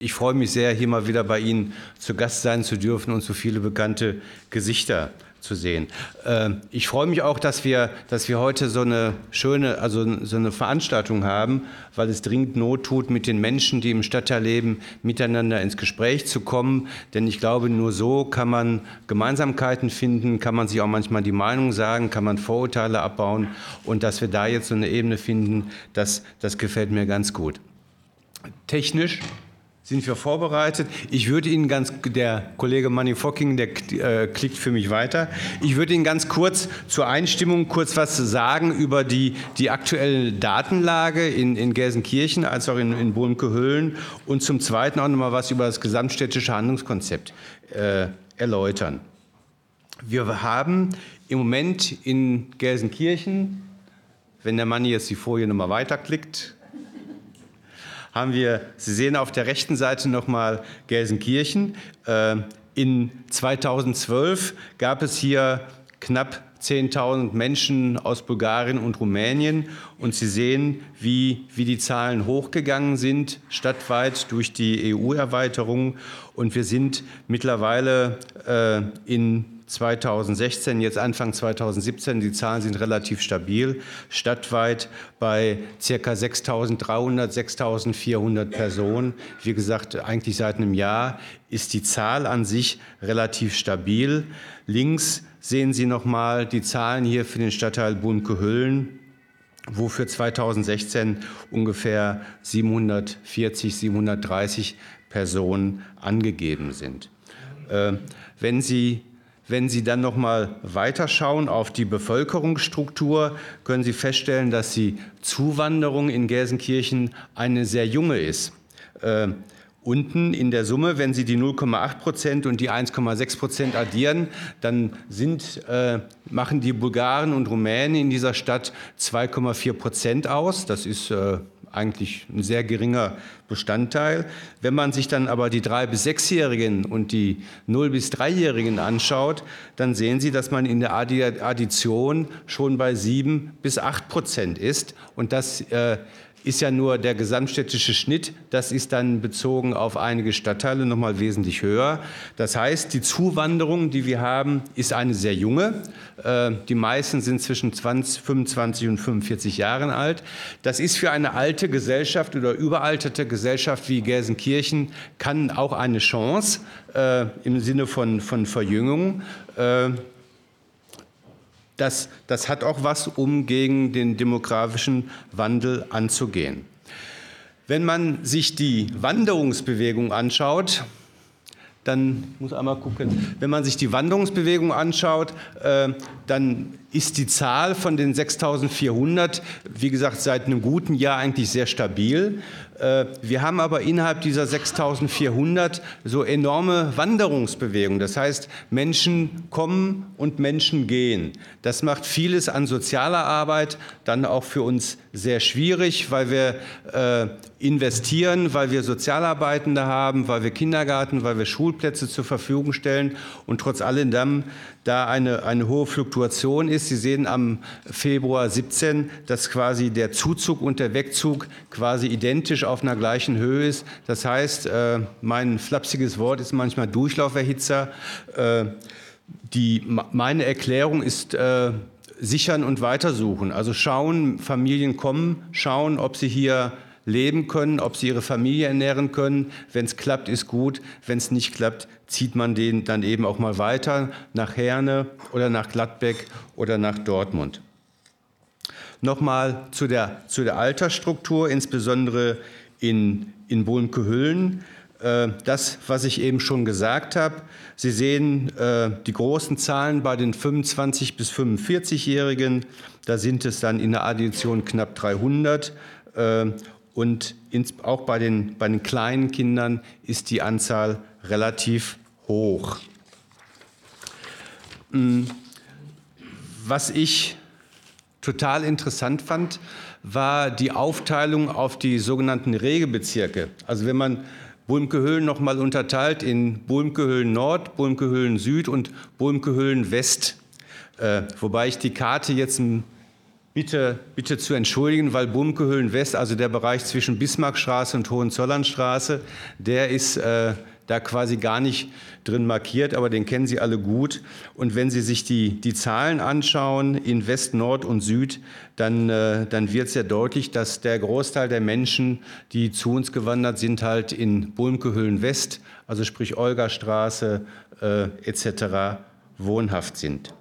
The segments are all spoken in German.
Ich freue mich sehr, hier mal wieder bei Ihnen zu Gast sein zu dürfen und so viele bekannte Gesichter zu sehen. Ich freue mich auch, dass wir heute so eine schöne, so eine Veranstaltung haben, weil es dringend Not tut, mit den Menschen, die im Stadtteil leben, miteinander ins Gespräch zu kommen. Denn ich glaube, nur so kann man Gemeinsamkeiten finden, kann man sich auch manchmal die Meinung sagen, kann man Vorurteile abbauen. Und dass wir da jetzt so eine Ebene finden, das gefällt mir ganz gut. Technisch sind wir vorbereitet. Ich würde Ihnen der Kollege Manny Focking, der klickt für mich weiter. Ich würde Ihnen ganz kurz zur Einstimmung was sagen über die aktuelle Datenlage in Gelsenkirchen als auch in Bulmke-Höhlen und zum Zweiten auch noch mal was über das gesamtstädtische Handlungskonzept erläutern. Wir haben im Moment in Gelsenkirchen, wenn der Manny jetzt die Folie noch mal weiterklickt, haben wir, Sie sehen auf der rechten Seite nochmal Gelsenkirchen. In 2012 gab es hier knapp 10.000 Menschen aus Bulgarien und Rumänien. Und Sie sehen, wie die Zahlen hochgegangen sind, stadtweit durch die EU-Erweiterung. Und wir sind mittlerweile in 2016, jetzt Anfang 2017, die Zahlen sind relativ stabil, stadtweit bei ca. 6.300, 6.400 Personen. Wie gesagt, eigentlich seit einem Jahr ist die Zahl an sich relativ stabil. Links sehen Sie nochmal die Zahlen hier für den Stadtteil Bulmke-Höhlen, wo für 2016 ungefähr 740, 730 Personen angegeben sind. Wenn Sie dann noch mal weiterschauen auf die Bevölkerungsstruktur, können Sie feststellen, dass die Zuwanderung in Gelsenkirchen eine sehr junge ist. Unten in der Summe, wenn Sie die 0,8% und die 1,6% addieren, dann machen die Bulgaren und Rumänen in dieser Stadt 2,4% aus. Das ist eigentlich ein sehr geringer Bestandteil. Wenn man sich dann aber die 3- bis 6-Jährigen und die 0- bis 3-Jährigen anschaut, dann sehen Sie, dass man in der Addition schon bei 7 bis 8% ist. Und das ist ja nur der gesamtstädtische Schnitt. Das ist dann bezogen auf einige Stadtteile noch mal wesentlich höher. Das heißt, die Zuwanderung, die wir haben, ist eine sehr junge. Die meisten sind zwischen 25 und 45 Jahren alt. Das ist für eine alte Gesellschaft oder überalterte Gesellschaft wie Gelsenkirchen kann auch eine Chance im Sinne von Verjüngung. Das hat auch was, um gegen den demografischen Wandel anzugehen. Wenn man sich die Wanderungsbewegung anschaut, dann muss einmal gucken. Wenn man sich die Wanderungsbewegung anschaut, dann ist die Zahl von den 6.400, wie gesagt, seit einem guten Jahr eigentlich sehr stabil. Wir haben aber innerhalb dieser 6.400 so enorme Wanderungsbewegungen. Das heißt, Menschen kommen und Menschen gehen. Das macht vieles an sozialer Arbeit dann auch für uns sehr schwierig, weil wir investieren, weil wir Sozialarbeitende haben, weil wir Kindergarten, weil wir Schulplätze zur Verfügung stellen und trotz alledem da eine hohe Fluktuation ist. Sie sehen am Februar 17, dass quasi der Zuzug und der Wegzug quasi identisch auf einer gleichen Höhe ist. Das heißt, mein flapsiges Wort ist manchmal Durchlauferhitzer. Meine Erklärung ist sichern und weitersuchen. Also schauen, Familien kommen, schauen, ob sie hier leben können, ob sie ihre Familie ernähren können. Wenn es klappt, ist gut. Wenn es nicht klappt, zieht man den dann eben auch mal weiter nach Herne oder nach Gladbeck oder nach Dortmund. Nochmal zu der Altersstruktur, insbesondere in Bulmke-Höhlen. Das, was ich eben schon gesagt habe. Sie sehen die großen Zahlen bei den 25- bis 45-Jährigen. Da sind es dann in der Addition knapp 300. Und auch bei den kleinen Kindern ist die Anzahl relativ hoch. Was ich total interessant fand, war die Aufteilung auf die sogenannten Regelbezirke. Also wenn man Bulmke-Höhlen noch mal unterteilt in Bulmke-Höhlen Nord, Bulmke-Höhlen Süd und Bulmke-Höhlen West. Wobei ich die Karte jetzt bitte zu entschuldigen, weil Bulmke-Höhlen-West, also der Bereich zwischen Bismarckstraße und Hohenzollernstraße, der ist da quasi gar nicht drin markiert, aber den kennen Sie alle gut. Und wenn Sie sich die Zahlen anschauen in West, Nord und Süd, dann wird sehr deutlich, dass der Großteil der Menschen, die zu uns gewandert sind, halt in Bulmke-Höhlen-West, also sprich Olgastraße etc. wohnhaft sind.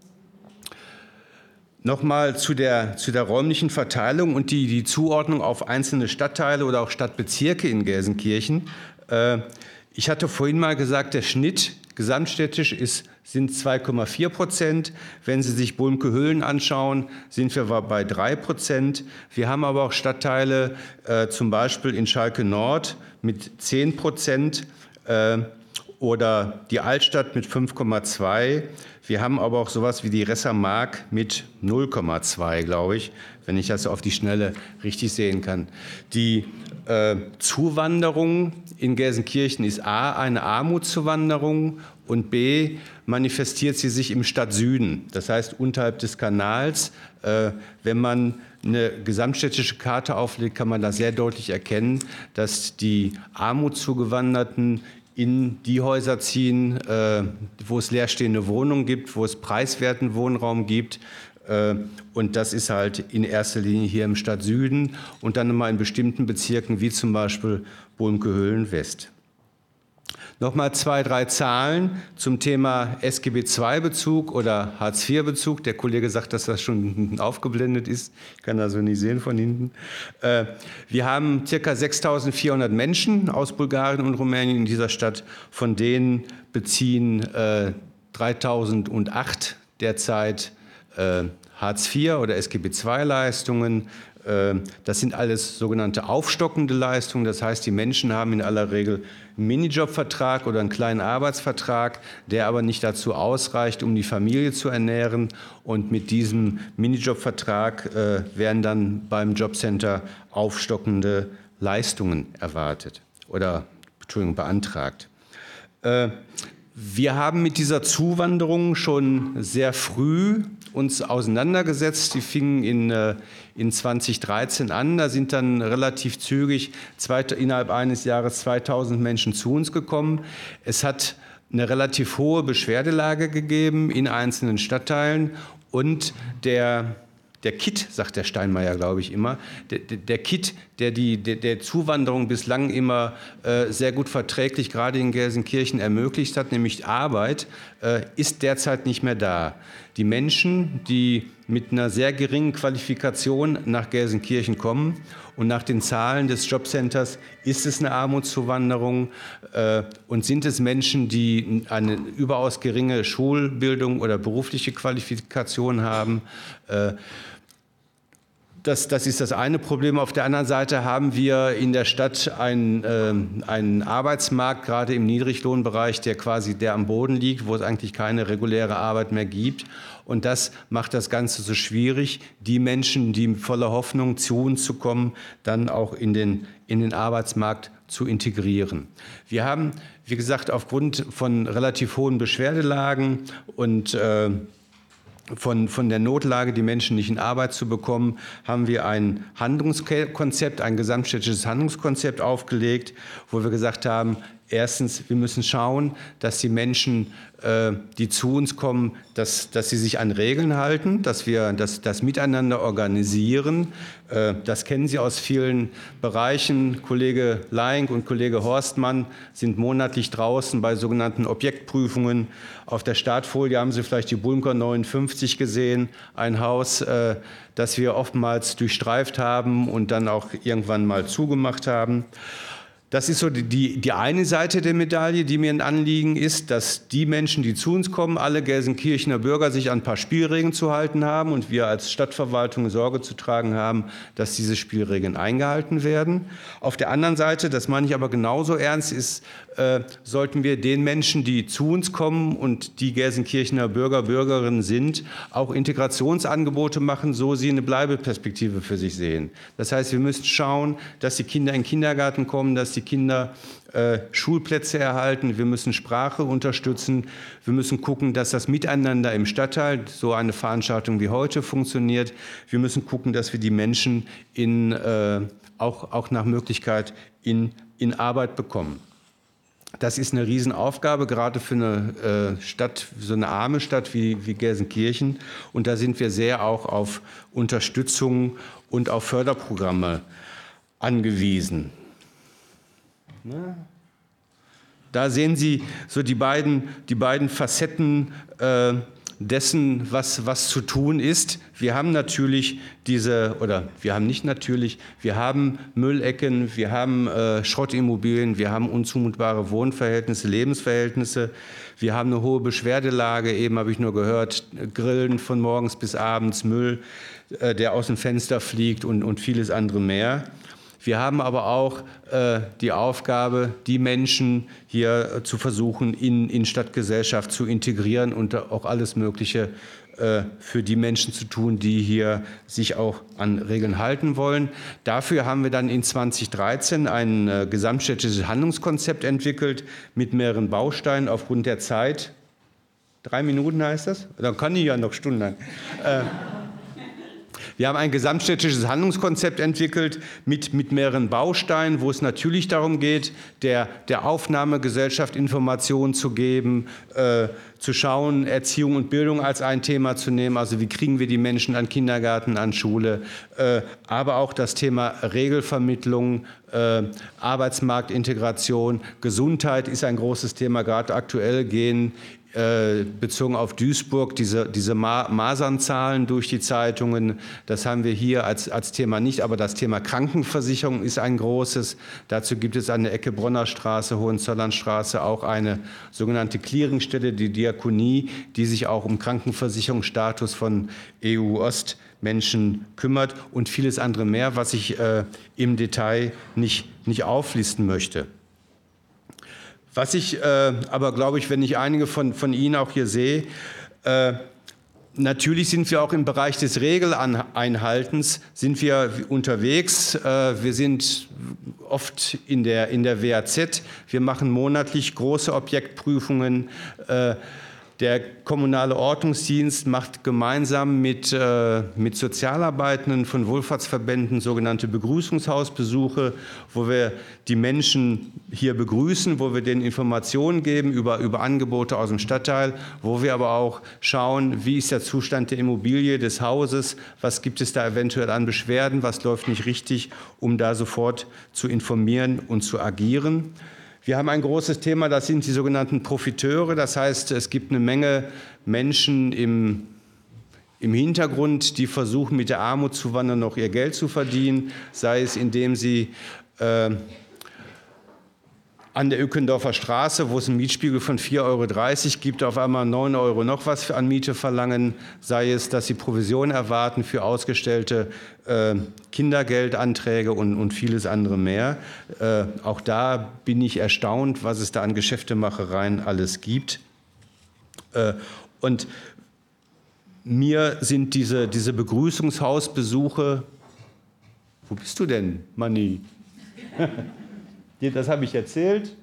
Nochmal zu der räumlichen Verteilung und die Zuordnung auf einzelne Stadtteile oder auch Stadtbezirke in Gelsenkirchen. Ich hatte vorhin mal gesagt, der Schnitt gesamtstädtisch sind 2,4%. Wenn Sie sich Bulmke-Höhlen anschauen, sind wir bei 3%. Wir haben aber auch Stadtteile, zum Beispiel in Schalke Nord mit 10%. Oder die Altstadt mit 5,2. Wir haben aber auch sowas wie die Ressermark mit 0,2, glaube ich, wenn ich das auf die Schnelle richtig sehen kann. Die Zuwanderung in Gelsenkirchen ist A, eine Armutszuwanderung und B, manifestiert sie sich im Stadtsüden, das heißt unterhalb des Kanals. Wenn man eine gesamtstädtische Karte auflegt, kann man da sehr deutlich erkennen, dass die Armutszugewanderten in die Häuser ziehen, wo es leerstehende Wohnungen gibt, wo es preiswerten Wohnraum gibt. Und das ist halt in erster Linie hier im Stadtsüden und dann immer in bestimmten Bezirken, wie zum Beispiel Bulmke-Höhlen-West. Nochmal 2, 3 Zahlen zum Thema SGB-II-Bezug oder Hartz-IV-Bezug. Der Kollege sagt, dass das schon aufgeblendet ist. Ich kann das so nicht sehen von hinten. Wir haben ca. 6.400 Menschen aus Bulgarien und Rumänien in dieser Stadt. Von denen beziehen 3.008 derzeit Hartz-IV oder SGB-II-Leistungen. Das sind alles sogenannte aufstockende Leistungen. Das heißt, die Menschen haben in aller Regel einen Minijobvertrag oder einen kleinen Arbeitsvertrag, der aber nicht dazu ausreicht, um die Familie zu ernähren. Und mit diesem Minijobvertrag werden dann beim Jobcenter aufstockende Leistungen erwartet oder beantragt. Wir haben mit dieser Zuwanderung schon sehr früh uns auseinandergesetzt. Die fingen in 2013 an. Da sind dann relativ zügig innerhalb eines Jahres 2000 Menschen zu uns gekommen. Es hat eine relativ hohe Beschwerdelage gegeben in einzelnen Stadtteilen und der Kitt, sagt der Steinmeier, glaube ich immer, der Kitt, der Zuwanderung bislang immer sehr gut verträglich, gerade in Gelsenkirchen, ermöglicht hat, nämlich Arbeit, ist derzeit nicht mehr da. Die Menschen, die mit einer sehr geringen Qualifikation nach Gelsenkirchen kommen und nach den Zahlen des Jobcenters ist es eine Armutszuwanderung und sind es Menschen, die eine überaus geringe Schulbildung oder berufliche Qualifikation haben. Das ist das eine Problem. Auf der anderen Seite haben wir in der Stadt einen Arbeitsmarkt, gerade im Niedriglohnbereich, der am Boden liegt, wo es eigentlich keine reguläre Arbeit mehr gibt. Und das macht das Ganze so schwierig, die Menschen, die voller Hoffnung zu uns zu kommen, dann auch in den Arbeitsmarkt zu integrieren. Wir haben, wie gesagt, aufgrund von relativ hohen Beschwerdelagen und von der Notlage, die Menschen nicht in Arbeit zu bekommen, haben wir ein Handlungskonzept, ein gesamtstädtisches Handlungskonzept aufgelegt, wo wir gesagt haben, erstens, wir müssen schauen, dass die Menschen, die zu uns kommen, dass sie sich an Regeln halten, dass wir das miteinander organisieren. Das kennen Sie aus vielen Bereichen. Kollege Leink und Kollege Horstmann sind monatlich draußen bei sogenannten Objektprüfungen. Auf der Startfolie haben Sie vielleicht die Bulmker 59 gesehen, ein Haus, das wir oftmals durchstreift haben und dann auch irgendwann mal zugemacht haben. Das ist so die eine Seite der Medaille, die mir ein Anliegen ist, dass die Menschen, die zu uns kommen, alle Gelsenkirchener Bürger sich an ein paar Spielregeln zu halten haben und wir als Stadtverwaltung Sorge zu tragen haben, dass diese Spielregeln eingehalten werden. Auf der anderen Seite, das meine ich aber genauso ernst, sollten wir den Menschen, die zu uns kommen und die Gelsenkirchener Bürger, Bürgerinnen sind, auch Integrationsangebote machen, so sie eine Bleibeperspektive für sich sehen. Das heißt, wir müssen schauen, dass die Kinder in den Kindergarten kommen, dass die die Kinder Schulplätze erhalten, wir müssen Sprache unterstützen, wir müssen gucken, dass das Miteinander im Stadtteil, so eine Veranstaltung wie heute, funktioniert. Wir müssen gucken, dass wir die Menschen auch nach Möglichkeit in Arbeit bekommen. Das ist eine Riesenaufgabe, gerade für eine Stadt, so eine arme Stadt wie Gelsenkirchen. Und da sind wir sehr auch auf Unterstützung und auf Förderprogramme angewiesen. Da sehen Sie so die beiden Facetten dessen, was zu tun ist. Wir haben natürlich wir haben Müllecken, wir haben Schrottimmobilien, wir haben unzumutbare Wohnverhältnisse, Lebensverhältnisse, wir haben eine hohe Beschwerdelage, eben habe ich nur gehört, Grillen von morgens bis abends, Müll, der aus dem Fenster fliegt und vieles andere mehr. Wir haben aber auch die Aufgabe, die Menschen hier zu versuchen, in Stadtgesellschaft zu integrieren und auch alles Mögliche für die Menschen zu tun, die hier sich auch an Regeln halten wollen. Dafür haben wir dann in 2013 ein gesamtstädtisches Handlungskonzept entwickelt mit mehreren Bausteinen aufgrund der Zeit. 3 Minuten heißt das? Dann kann ich ja noch stundenlang. Wir haben ein gesamtstädtisches Handlungskonzept entwickelt mit mehreren Bausteinen, wo es natürlich darum geht, der Aufnahmegesellschaft Informationen zu geben, zu schauen, Erziehung und Bildung als ein Thema zu nehmen, also wie kriegen wir die Menschen an Kindergarten, an Schule, aber auch das Thema Regelvermittlung, Arbeitsmarktintegration, Gesundheit ist ein großes Thema, gerade aktuell gehen bezogen auf Duisburg, diese Masernzahlen durch die Zeitungen, das haben wir hier als Thema nicht, aber das Thema Krankenversicherung ist ein großes. Dazu gibt es an der Ecke Bronner Straße, Hohenzollernstraße auch eine sogenannte Clearingstelle, die Diakonie, die sich auch um Krankenversicherungsstatus von EU-Ostmenschen kümmert und vieles andere mehr, was ich im Detail nicht auflisten möchte. Was ich aber, glaube ich, wenn ich einige von Ihnen auch hier sehe, natürlich sind wir auch im Bereich des Regeleinhaltens sind wir unterwegs. Wir sind oft in der WAZ. Wir machen monatlich große Objektprüfungen. Der kommunale Ordnungsdienst macht gemeinsam mit Sozialarbeitenden von Wohlfahrtsverbänden sogenannte Begrüßungshausbesuche, wo wir die Menschen hier begrüßen, wo wir denen Informationen geben über Angebote aus dem Stadtteil, wo wir aber auch schauen, wie ist der Zustand der Immobilie, des Hauses, was gibt es da eventuell an Beschwerden, was läuft nicht richtig, um da sofort zu informieren und zu agieren. Wir haben ein großes Thema, das sind die sogenannten Profiteure. Das heißt, es gibt eine Menge Menschen im Hintergrund, die versuchen, mit der Armutszuwanderung noch ihr Geld zu verdienen, sei es indem sie an der Ückendorfer Straße, wo es einen Mietspiegel von 4,30 € gibt, auf einmal 9 € noch was an Miete verlangen, sei es, dass sie Provision erwarten für ausgestellte Kindergeldanträge und vieles andere mehr. Auch da bin ich erstaunt, was es da an Geschäftemachereien alles gibt. Und mir sind diese Begrüßungshausbesuche, wo bist du denn, Manni? Das habe ich erzählt.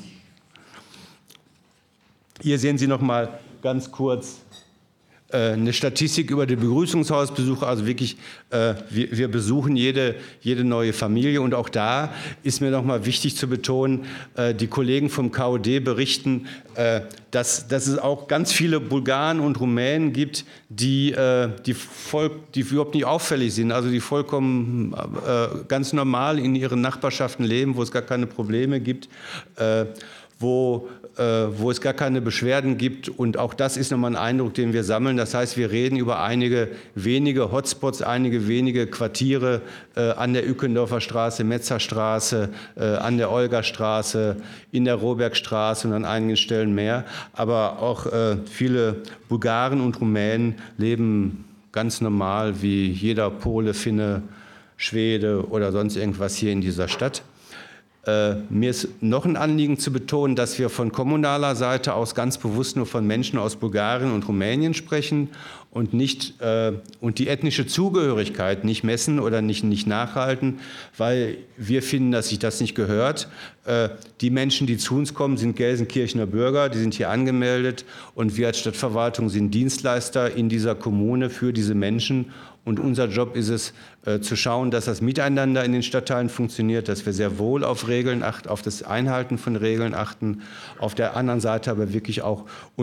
Hier sehen Sie noch mal ganz kurz eine Statistik über die Begrüßungshausbesuche. Also wirklich, wir besuchen jede neue Familie. Und auch da ist mir noch mal wichtig zu betonen, die Kollegen vom KOD berichten, dass es auch ganz viele Bulgaren und Rumänen gibt, die überhaupt nicht auffällig sind, also die vollkommen ganz normal in ihren Nachbarschaften leben, wo es gar keine Probleme gibt, wo es gar keine Beschwerden gibt. Und auch das ist nochmal ein Eindruck, den wir sammeln. Das heißt, wir reden über einige wenige Hotspots, einige wenige Quartiere an der Ückendorfer Straße, Metzerstraße, an der Olgastraße, in der Rohbergstraße und an einigen Stellen mehr. Aber auch viele Bulgaren und Rumänen leben ganz normal wie jeder Pole, Finne, Schwede oder sonst irgendwas hier in dieser Stadt. Mir ist noch ein Anliegen zu betonen, dass wir von kommunaler Seite aus ganz bewusst nur von Menschen aus Bulgarien und Rumänien sprechen und die ethnische Zugehörigkeit nicht messen oder nicht nachhalten, weil wir finden, dass sich das nicht gehört. Die Menschen, die zu uns kommen, sind Gelsenkirchener Bürger, die sind hier angemeldet und wir als Stadtverwaltung sind Dienstleister in dieser Kommune für diese Menschen. Und unser Job ist es, zu schauen, dass das Miteinander in den Stadtteilen funktioniert, dass wir sehr wohl auf Regeln achten, auf das Einhalten von Regeln achten, auf der anderen Seite aber wirklich auch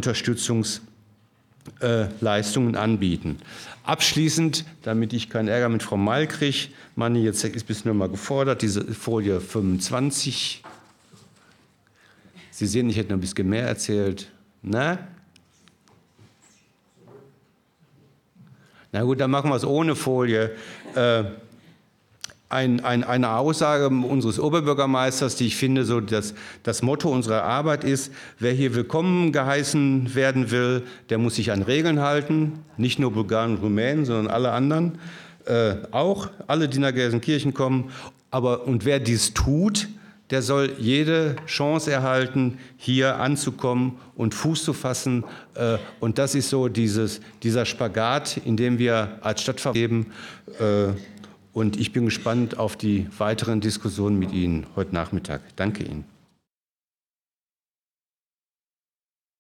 Unterstützungsleistungen anbieten. Abschließend, damit ich keinen Ärger mit Frau Meil kriege, Manni, jetzt ist bis nur mal gefordert, diese Folie 25. Sie sehen, ich hätte noch ein bisschen mehr erzählt. Na? Na gut, dann machen wir es ohne Folie. Eine Aussage unseres Oberbürgermeisters, die ich finde, so das Motto unserer Arbeit ist, wer hier willkommen geheißen werden will, der muss sich an Regeln halten, nicht nur Bulgaren und Rumänen, sondern alle anderen, auch alle, die nach Gelsenkirchen kommen. Und wer dies tut, der soll jede Chance erhalten, hier anzukommen und Fuß zu fassen. Und das ist so dieser Spagat, in dem wir als Stadtverwaltung leben. Und ich bin gespannt auf die weiteren Diskussionen mit Ihnen heute Nachmittag. Danke Ihnen.